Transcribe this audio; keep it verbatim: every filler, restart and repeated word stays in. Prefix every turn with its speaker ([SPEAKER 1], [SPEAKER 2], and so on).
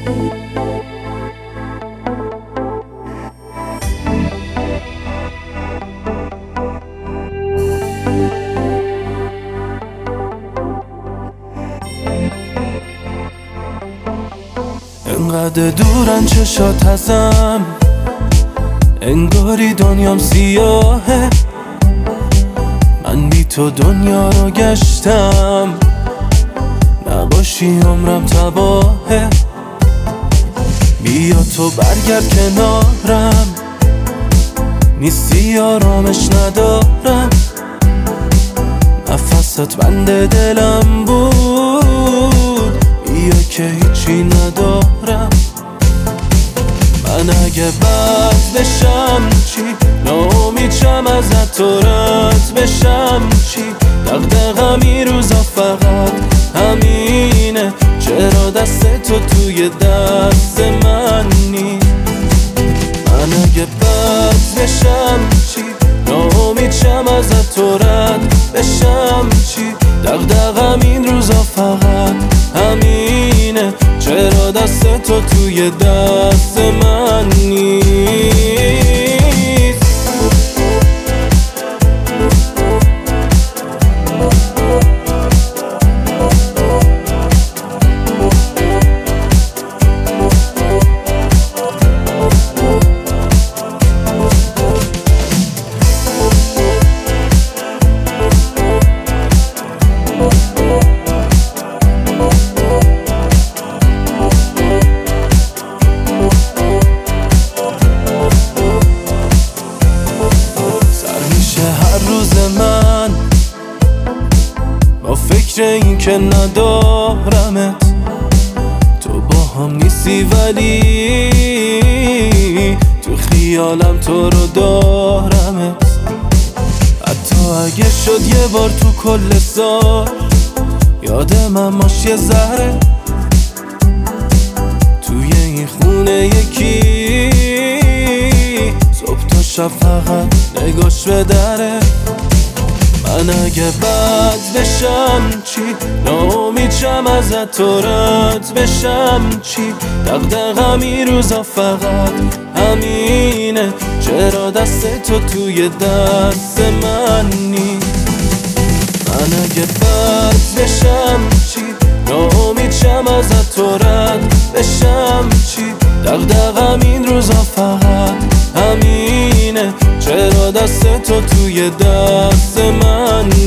[SPEAKER 1] انقدر دورن چشات ازم، انگاری دنیام سیاهه. من بی تو دنیا رو گشتم، نباشی عمرم تباهه. بیا تو برگرد کنارم، نیستی آرامش ندارم. نفست بند دلم بود، بیا که هیچی ندارم. من اگه بد بشم چی؟ ناامیدشم ازت تو رد بشم چی؟ دغدغم این روزا فقط همینه، چرا دست تو توی دست من نی؟ من اگه بد بشم چی؟ ناامیدشم ازت تو رد بشم چی؟ دغدغم این روزا فقط همینه، چرا دست تو توی دست من نیست؟ من با فکر این که ندارمت، تو با هم نیستی ولی تو خیالم تو رو دارمت. حتی اگه شد یه بار تو کل سال یاد من ماش یه ذره، توی این خونه یکی صبح تا شب فقط نگاش به دره. من اگه بد بشم چی؟ ناامیدشم ازت تو رد بشم چی؟ دغدغم این روزا فقط همینه، چرا دست تو توی دست من نی؟ من اگه بد بشم چی؟ ناامیدشم ازت تو رد بشم چی؟ دغدغم این روزا فقط همینه، چرا دست تو توی دست من